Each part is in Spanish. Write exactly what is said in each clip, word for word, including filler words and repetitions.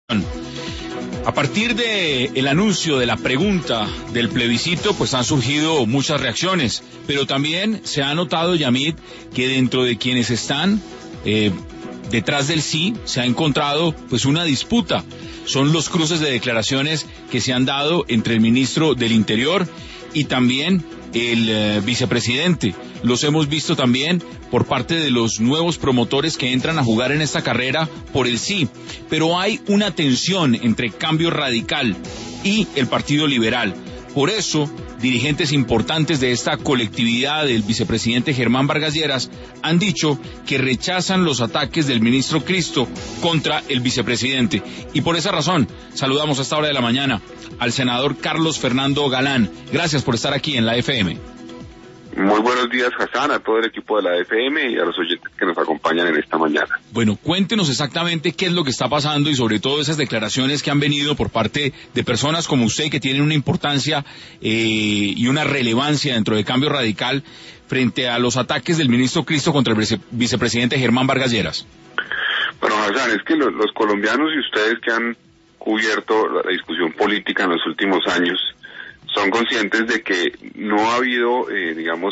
A partir de el anuncio de la pregunta del plebiscito, pues han surgido muchas reacciones, pero también se ha notado, Yamid, que dentro de quienes están eh, detrás del sí, se ha encontrado pues una disputa. Son los cruces de declaraciones que se han dado entre el ministro del Interior y también el eh, vicepresidente. Los hemos visto también por parte de los nuevos promotores que entran a jugar en esta carrera por el sí. Pero hay una tensión entre Cambio Radical y el Partido Liberal. Por eso, dirigentes importantes de esta colectividad del vicepresidente Germán Vargas Lleras han dicho que rechazan los ataques del ministro Cristo contra el vicepresidente. Y por esa razón, saludamos a esta hora de la mañana al senador Carlos Fernando Galán. Gracias por estar aquí en la F M. Muy buenos días, Hassan, a todo el equipo de la F M y a los oyentes que nos acompañan en esta mañana. Bueno, cuéntenos exactamente qué es lo que está pasando y sobre todo esas declaraciones que han venido por parte de personas como usted que tienen una importancia eh, y una relevancia dentro de Cambio Radical frente a los ataques del ministro Cristo contra el vice vicepresidente Germán Vargas Lleras. Bueno, Hassan, es que los, los colombianos y ustedes que han cubierto la, la discusión política en los últimos años son conscientes de que no ha habido, eh, digamos,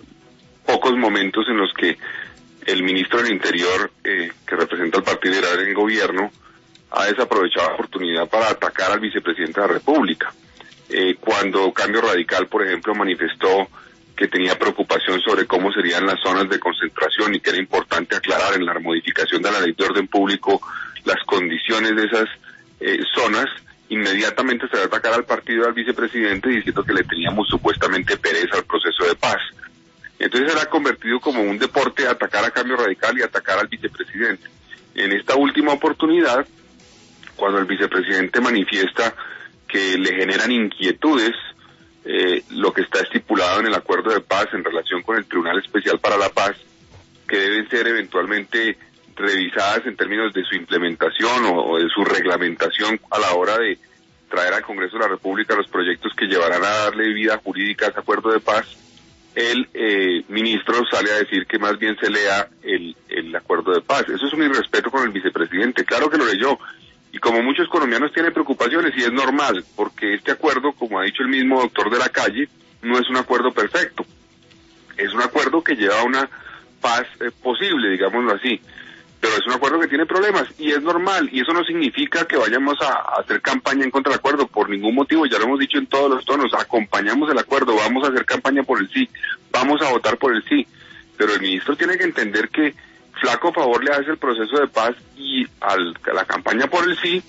pocos momentos en los que el ministro del Interior, eh, que representa al Partido Liberal en el gobierno, ha desaprovechado la oportunidad para atacar al vicepresidente de la República. Eh, cuando Cambio Radical, por ejemplo, manifestó que tenía preocupación sobre cómo serían las zonas de concentración y que era importante aclarar en la modificación de la ley de orden público las condiciones de esas eh, zonas, inmediatamente se va a atacar al partido y al vicepresidente diciendo que le teníamos supuestamente pereza al proceso de paz. Entonces se ha convertido como un deporte atacar a Cambio Radical y atacar al vicepresidente. En esta última oportunidad, cuando el vicepresidente manifiesta que le generan inquietudes eh, lo que está estipulado en el acuerdo de paz en relación con el Tribunal Especial para la Paz, que deben ser eventualmente revisadas en términos de su implementación o, o de su reglamentación a la hora de traer al Congreso de la República los proyectos que llevarán a darle vida jurídica a ese acuerdo de paz, el eh, ministro sale a decir que más bien se lea el, el acuerdo de paz. Eso es un irrespeto con el vicepresidente, claro que lo leyó, y como muchos colombianos tienen preocupaciones, y es normal, porque este acuerdo, como ha dicho el mismo doctor de la calle, no es un acuerdo perfecto, es un acuerdo que lleva a una paz eh, posible, digámoslo así, pero es un acuerdo que tiene problemas y es normal, y eso no significa que vayamos a, a hacer campaña en contra del acuerdo por ningún motivo, ya lo hemos dicho en todos los tonos, acompañamos el acuerdo, vamos a hacer campaña por el sí, vamos a votar por el sí, pero el ministro tiene que entender que flaco favor le hace el proceso de paz y al, a la campaña por el sí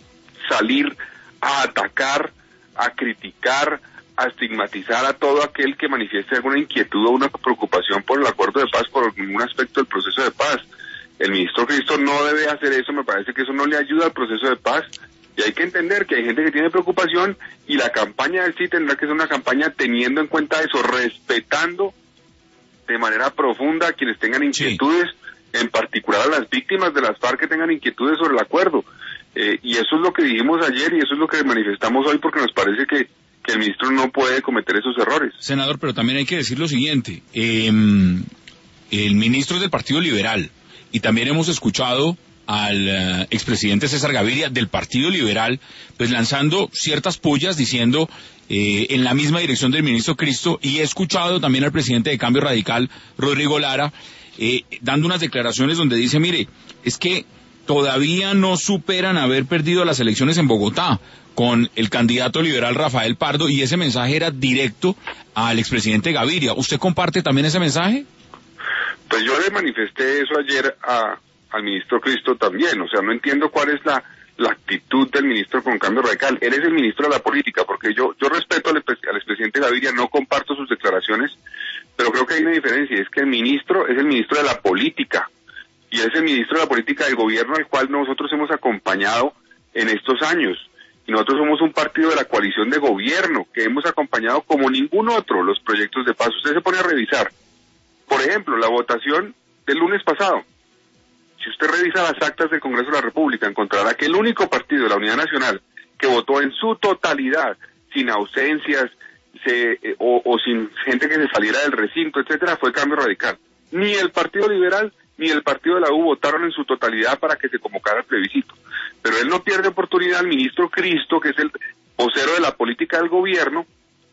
salir a atacar, a criticar, a estigmatizar a todo aquel que manifieste alguna inquietud o una preocupación por el acuerdo de paz, por ningún aspecto del proceso de paz. El ministro Cristo no debe hacer eso, me parece que eso no le ayuda al proceso de paz, y hay que entender que hay gente que tiene preocupación, y la campaña del sí tendrá que ser una campaña teniendo en cuenta eso, respetando de manera profunda a quienes tengan inquietudes, sí, en particular a las víctimas de las FARC que tengan inquietudes sobre el acuerdo, eh, y eso es lo que dijimos ayer, y eso es lo que manifestamos hoy, porque nos parece que, que el ministro no puede cometer esos errores. Senador, pero también hay que decir lo siguiente, eh, el ministro es del Partido Liberal, y también hemos escuchado al uh, expresidente César Gaviria del Partido Liberal, pues lanzando ciertas pullas diciendo eh, en la misma dirección del ministro Cristo, y he escuchado también al presidente de Cambio Radical, Rodrigo Lara, eh, dando unas declaraciones donde dice, mire, es que todavía no superan haber perdido las elecciones en Bogotá con el candidato liberal Rafael Pardo, y ese mensaje era directo al expresidente Gaviria. ¿Usted comparte también ese mensaje? Pues yo le manifesté eso ayer a, al ministro Cristo también, o sea, no entiendo cuál es la, la actitud del ministro con Cambio Radical. Él es el ministro de la política, porque yo yo respeto al, al expresidente Gaviria, no comparto sus declaraciones, pero creo que hay una diferencia, es que el ministro es el ministro de la política, y es el ministro de la política del gobierno al cual nosotros hemos acompañado en estos años, y nosotros somos un partido de la coalición de gobierno, que hemos acompañado como ningún otro los proyectos de paz. Usted se pone a revisar, por ejemplo, la votación del lunes pasado. Si usted revisa las actas del Congreso de la República, encontrará que el único partido de la Unidad Nacional que votó en su totalidad, sin ausencias se, eh, o, o sin gente que se saliera del recinto, etcétera, fue Cambio Radical. Ni el Partido Liberal ni el Partido de la U votaron en su totalidad para que se convocara el plebiscito. pero él no pierde oportunidad, al ministro Cristo, que es el vocero de la política del gobierno,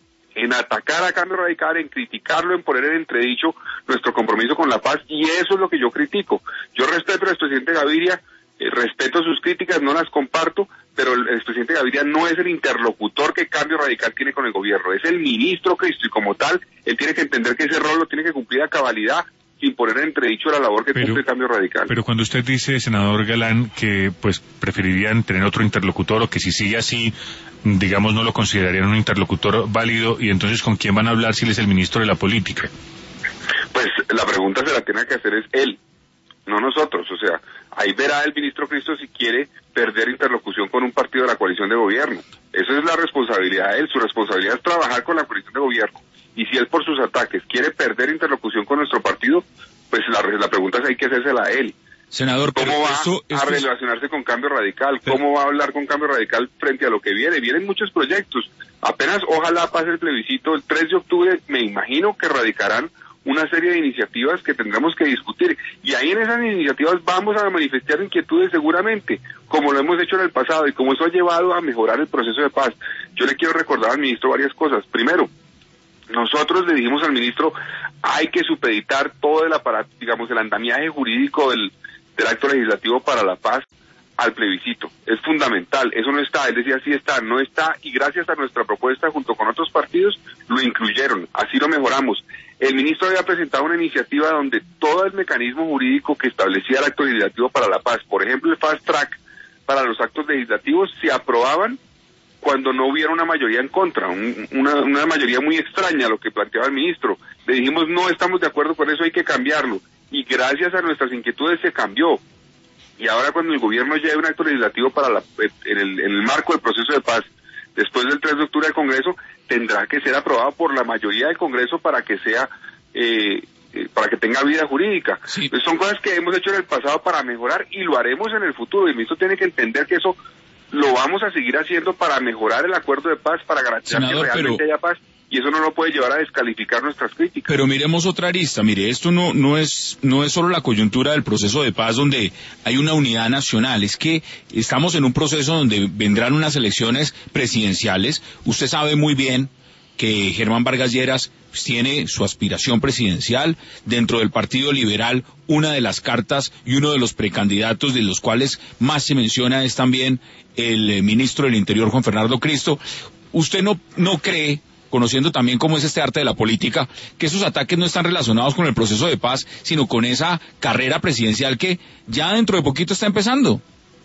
en atacar a Cambio Radical, en criticarlo, en poner en entredicho nuestro compromiso con la paz, y eso es lo que yo critico. Yo respeto al expresidente Gaviria, eh, respeto sus críticas, no las comparto, pero el expresidente Gaviria no es el interlocutor que Cambio Radical tiene con el gobierno, es el ministro Cristo, y como tal, él tiene que entender que ese rol lo tiene que cumplir a cabalidad, sin poner en entredicho la labor que pero, cumple Cambio Radical. Pero cuando usted dice, senador Galán, que pues preferirían tener otro interlocutor, o que si sigue así, digamos, no lo considerarían un interlocutor válido, y entonces ¿con quién van a hablar si él es el ministro de la política? Pues la pregunta se la tiene que hacer es él, no nosotros. O sea, ahí verá el ministro Cristo si quiere perder interlocución con un partido de la coalición de gobierno. Esa es la responsabilidad de él. Su responsabilidad es trabajar con la coalición de gobierno. Y si él por sus ataques quiere perder interlocución con nuestro partido, pues la, la pregunta es hay que hacérsela a él. Senador, ¿cómo va esto, esto a relacionarse es... con Cambio Radical? Pero... ¿Cómo va a hablar con Cambio Radical frente a lo que viene? Vienen muchos proyectos. Apenas ojalá pase el plebiscito el tres de octubre, me imagino que radicarán una serie de iniciativas que tendremos que discutir. Y ahí en esas iniciativas vamos a manifestar inquietudes seguramente, como lo hemos hecho en el pasado y como eso ha llevado a mejorar el proceso de paz. Yo le quiero recordar al ministro varias cosas. Primero, nosotros le dijimos al ministro, hay que supeditar todo el aparato, digamos, el andamiaje jurídico del, del acto legislativo para la paz al plebiscito. Es fundamental, eso no está, él decía sí está, no está, y gracias a nuestra propuesta junto con otros partidos lo incluyeron, así lo mejoramos. El ministro había presentado una iniciativa donde todo el mecanismo jurídico que establecía el acto legislativo para la paz, por ejemplo el fast track para los actos legislativos, se aprobaban cuando no hubiera una mayoría en contra, un, una, una mayoría muy extraña lo que planteaba el ministro. Le dijimos no estamos de acuerdo con eso, hay que cambiarlo, y gracias a nuestras inquietudes se cambió. Y ahora cuando el gobierno lleve un acto legislativo para la, en, el, en el marco del proceso de paz, después del tres de octubre del Congreso, tendrá que ser aprobado por la mayoría del Congreso para que sea, eh, eh, para que tenga vida jurídica. Sí. Pues son cosas que hemos hecho en el pasado para mejorar y lo haremos en el futuro. Y el ministro tiene que entender que eso lo vamos a seguir haciendo para mejorar el acuerdo de paz, para garantizar Senador, que realmente pero... haya paz. Y eso no lo puede llevar a descalificar nuestras críticas. Pero miremos otra arista, mire, esto no, no es, no es solo la coyuntura del proceso de paz donde hay una unidad nacional, es que estamos en un proceso donde vendrán unas elecciones presidenciales. Usted sabe muy bien que Germán Vargas Lleras pues, tiene su aspiración presidencial dentro del Partido Liberal. Una de las cartas y uno de los precandidatos de los cuales más se menciona es también el eh, ministro del Interior, Juan Fernando Cristo. ¿Usted no, no cree, conociendo también cómo es este arte de la política, que esos ataques no están relacionados con el proceso de paz, sino con esa carrera presidencial que ya dentro de poquito está empezando?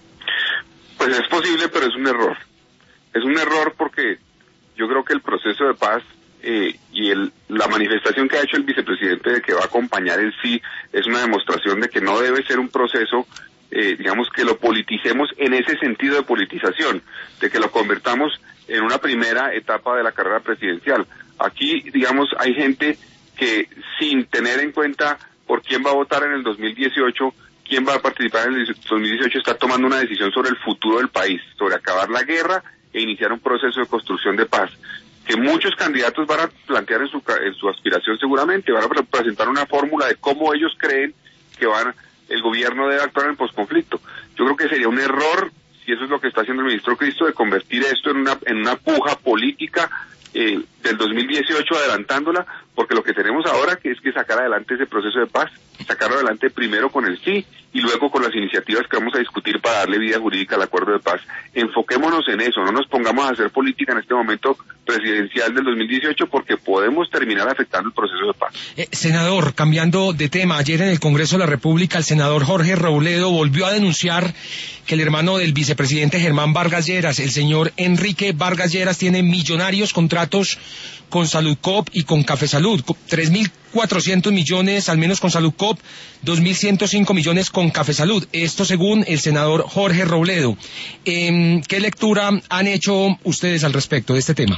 Pues es posible, pero es un error. Es un error porque yo creo que el proceso de paz eh, y el, la manifestación que ha hecho el vicepresidente de que va a acompañar el sí es una demostración de que no debe ser un proceso, eh, digamos, que lo politicemos en ese sentido de politización, de que lo convertamos en una primera etapa de la carrera presidencial. Aquí, digamos, hay gente que sin tener en cuenta por quién va a votar en el dos mil dieciocho, quién va a participar en el dos mil dieciocho, está tomando una decisión sobre el futuro del país, sobre acabar la guerra e iniciar un proceso de construcción de paz, que muchos candidatos van a plantear en su, en su aspiración seguramente, van a presentar una fórmula de cómo ellos creen que van, el gobierno debe actuar en el posconflicto. Yo creo que sería un error, si eso es lo que está haciendo el ministro Cristo, de convertir esto en una, en una puja política eh, del dos mil dieciocho, adelantándola, porque lo que tenemos ahora que es que sacar adelante ese proceso de paz, sacarlo adelante primero con el sí y luego con las iniciativas que vamos a discutir para darle vida jurídica al acuerdo de paz. Enfoquémonos en eso, no nos pongamos a hacer política en este momento presidencial del dos mil dieciocho porque podemos terminar afectando el proceso de paz. Eh, senador, cambiando de tema, ayer en el Congreso de la República el senador Jorge Robledo volvió a denunciar que el hermano del vicepresidente Germán Vargas Lleras, el señor Enrique Vargas Lleras, tiene millonarios contratos con Saludcop y con Cafesalud, tres mil cuatrocientos millones al menos con Saludcop, dos mil ciento cinco millones con Cafesalud. Esto según el senador Jorge Robledo. Eh, ¿Qué lectura han hecho ustedes al respecto de este tema?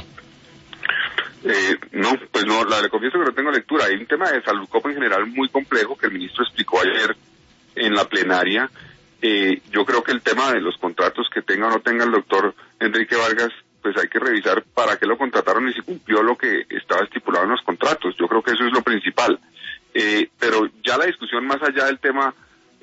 Eh, no, pues no, la, le confieso que no tengo lectura. Hay un tema de Saludcop en general muy complejo que el ministro explicó ayer en la plenaria. Eh, yo creo que el tema de los contratos que tenga o no tenga el doctor Enrique Vargas, pues hay que revisar para qué lo contrataron y si cumplió lo que estaba estipulado en los contratos. Yo creo que eso es lo principal. Eh, pero ya la discusión más allá del tema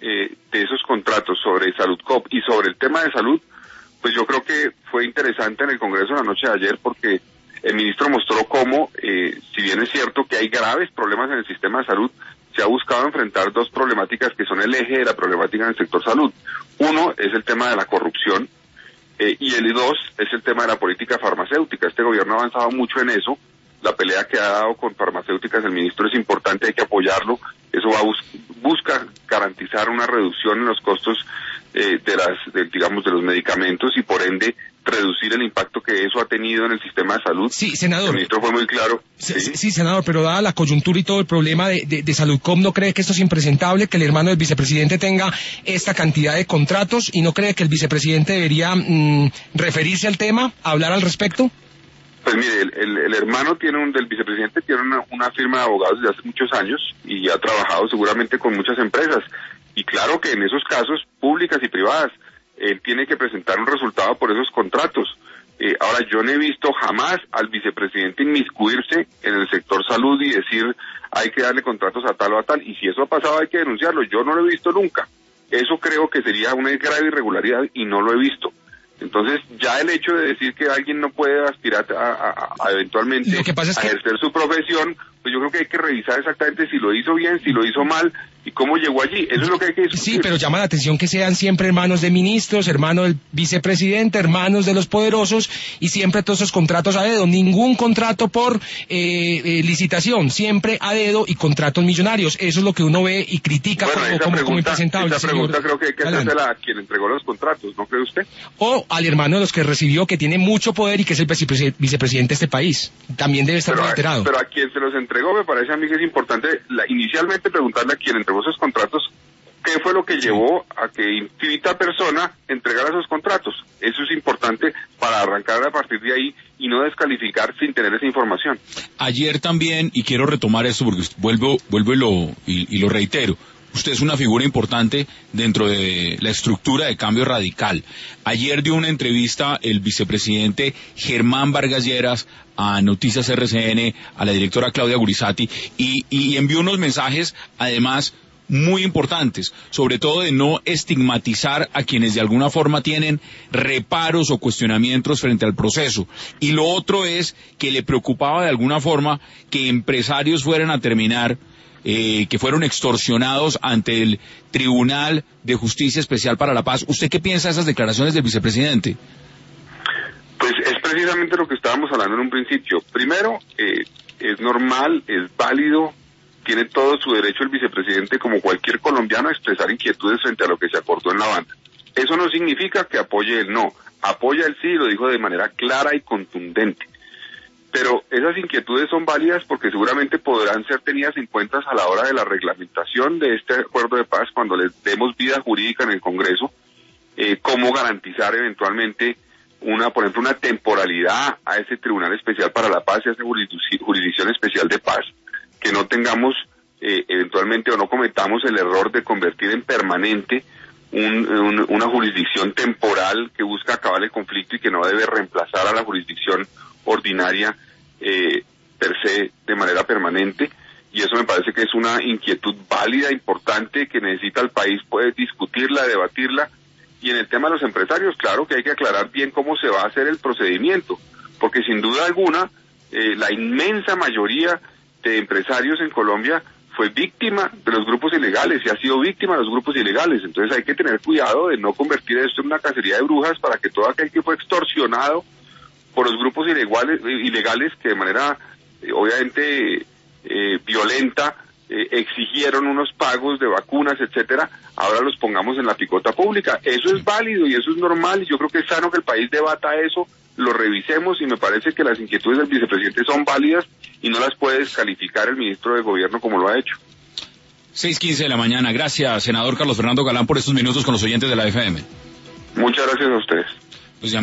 eh, de esos contratos sobre Saludcop y sobre el tema de salud, pues yo creo que fue interesante en el Congreso la noche de ayer, porque el ministro mostró cómo, eh, si bien es cierto que hay graves problemas en el sistema de salud, se ha buscado enfrentar dos problemáticas que son el eje de la problemática en el sector salud. Uno es el tema de la corrupción, eh, y el dos es el tema de la política farmacéutica. Este gobierno ha avanzado mucho en eso. La pelea que ha dado con farmacéuticas el ministro es importante, hay que apoyarlo. Eso va a bus busca garantizar una reducción en los costos eh, de las, de, digamos, de los medicamentos, y por ende reducir el impacto que eso ha tenido en el sistema de salud. Sí, senador. El ministro fue muy claro. Sí, sí, sí senador, pero dada la coyuntura y todo el problema de, de, de Saludcop, ¿no cree que esto es impresentable, que el hermano del vicepresidente tenga esta cantidad de contratos, y no cree que el vicepresidente debería mmm, referirse al tema, hablar al respecto? Pues mire, el, el, el hermano tiene un, del vicepresidente tiene una, una firma de abogados desde hace muchos años y ha trabajado seguramente con muchas empresas. Y claro que en esos casos, públicas y privadas, él tiene que presentar un resultado por esos contratos. Eh, ahora, yo no he visto jamás al vicepresidente inmiscuirse en el sector salud y decir hay que darle contratos a tal o a tal. Y si eso ha pasado hay que denunciarlo. Yo no lo he visto nunca. Eso creo que sería una grave irregularidad y no lo he visto. Entonces, ya el hecho de decir que alguien no puede aspirar a, a, a eventualmente Lo que pasa es que... a ejercer su profesión, pues yo creo que hay que revisar exactamente si lo hizo bien, si lo hizo mal y cómo llegó allí. Eso es lo que hay que discutir. Sí, pero llama la atención que sean siempre hermanos de ministros, hermanos del vicepresidente, hermanos de los poderosos, y siempre todos esos contratos a dedo. Ningún contrato por eh, eh, licitación, siempre a dedo y contratos millonarios. Eso es lo que uno ve y critica bueno, como, esa como, pregunta, como impresentable. Esa pregunta señor. creo que hay que hacérsela a quien entregó los contratos, ¿no cree usted? O al hermano de los que recibió, que tiene mucho poder y que es el vicepresidente de este país. También debe estar pero, enterado. Pero a quien se los entregó, me parece a mí que es importante la, inicialmente preguntarle a quien entregó esos contratos qué fue lo que llevó a que infinita persona entregara esos contratos. Eso es importante para arrancar a partir de ahí y no descalificar sin tener esa información. Ayer también, y quiero retomar esto porque vuelvo, vuelvo y lo, y, y lo reitero, usted es una figura importante dentro de la estructura de Cambio Radical. Ayer dio una entrevista el vicepresidente Germán Vargas Lleras a Noticias R C N, a la directora Claudia Gurizati, y, y envió unos mensajes, además, muy importantes, sobre todo de no estigmatizar a quienes de alguna forma tienen reparos o cuestionamientos frente al proceso. Y lo otro es que le preocupaba de alguna forma que empresarios fueran a terminar Eh, que fueron extorsionados ante el Tribunal de Justicia Especial para la Paz. ¿Usted qué piensa de esas declaraciones del vicepresidente? Pues es precisamente lo que estábamos hablando en un principio. Primero, eh, es normal, es válido, tiene todo su derecho el vicepresidente, como cualquier colombiano, a expresar inquietudes frente a lo que se acordó en la banda. Eso no significa que apoye el no. Apoya el sí, y lo dijo de manera clara y contundente. Pero esas inquietudes son válidas porque seguramente podrán ser tenidas en cuenta a la hora de la reglamentación de este acuerdo de paz, cuando les demos vida jurídica en el Congreso, eh, cómo garantizar eventualmente una, por ejemplo, una temporalidad a ese Tribunal Especial para la Paz y a esa Jurisdicción Especial de Paz, que no tengamos eh, eventualmente o no cometamos el error de convertir en permanente un, un, una jurisdicción temporal que busca acabar el conflicto y que no debe reemplazar a la jurisdicción ordinaria eh, per se de manera permanente. Y eso me parece que es una inquietud válida, importante, que necesita el país poder discutirla, debatirla. Y en el tema de los empresarios, claro que hay que aclarar bien cómo se va a hacer el procedimiento, porque sin duda alguna eh, la inmensa mayoría de empresarios en Colombia fue víctima de los grupos ilegales y ha sido víctima de los grupos ilegales. Entonces hay que tener cuidado de no convertir esto en una cacería de brujas para que todo aquel que fue extorsionado por los grupos ilegales, ilegales que de manera eh, obviamente eh, violenta eh, exigieron unos pagos de vacunas, etcétera, ahora los pongamos en la picota pública. Eso es válido y eso es normal, y yo creo que es sano que el país debata eso, lo revisemos, y me parece que las inquietudes del vicepresidente son válidas y no las puede descalificar el ministro de Gobierno como lo ha hecho. seis quince de la mañana. Gracias, senador Carlos Fernando Galán, por estos minutos con los oyentes de la F M. Muchas gracias a ustedes.